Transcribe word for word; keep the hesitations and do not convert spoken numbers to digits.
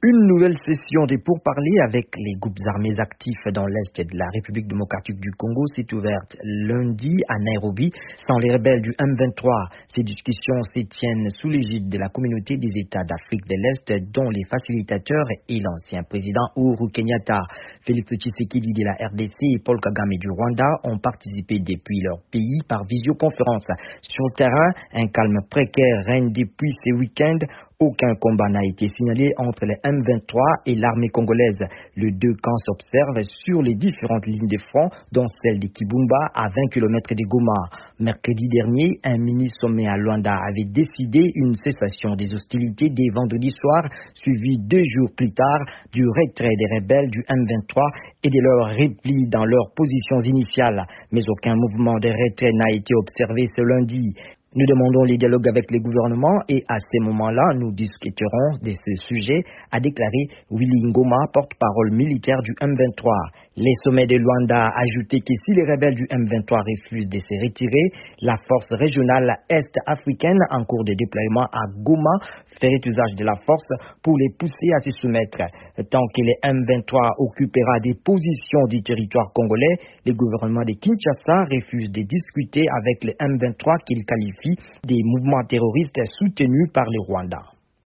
Une nouvelle session des pourparlers avec les groupes armés actifs dans l'Est de la République démocratique du Congo s'est ouverte lundi à Nairobi sans les rebelles du M vingt-trois. Ces discussions se tiennent sous l'égide de la communauté des États d'Afrique de l'Est dont les facilitateurs et l'ancien président Uhuru Kenyatta. Félix Tshisekedi de la R D C et Paul Kagame du Rwanda ont participé depuis leur pays par visioconférence. Sur le terrain, un calme précaire règne depuis ce week-end. Aucun combat n'a été signalé entre les M vingt-trois et l'armée congolaise. Les deux camps s'observent sur les différentes lignes de front, dont celle de Kibumba à vingt kilomètres de Goma. Mercredi dernier, un mini-sommet à Luanda avait décidé une cessation des hostilités dès vendredi soir, suivi deux jours plus tard du retrait des rebelles du M vingt-trois et de leur repli dans leurs positions initiales. Mais aucun mouvement de retrait n'a été observé ce lundi. Nous demandons les dialogues avec les gouvernements et à ce moment-là, nous discuterons de ce sujet, a déclaré Willy Ngoma, porte-parole militaire du M vingt-trois. Les sommets de Luanda a ajouté que si les rebelles du M vingt-trois refusent de se retirer, la force régionale est-africaine en cours de déploiement à Goma ferait usage de la force pour les pousser à se soumettre. Tant que le M vingt-trois occupera des positions du territoire congolais, le gouvernement de Kinshasa refuse de discuter avec le M vingt-trois qu'il qualifie des mouvements terroristes soutenus par le Rwanda.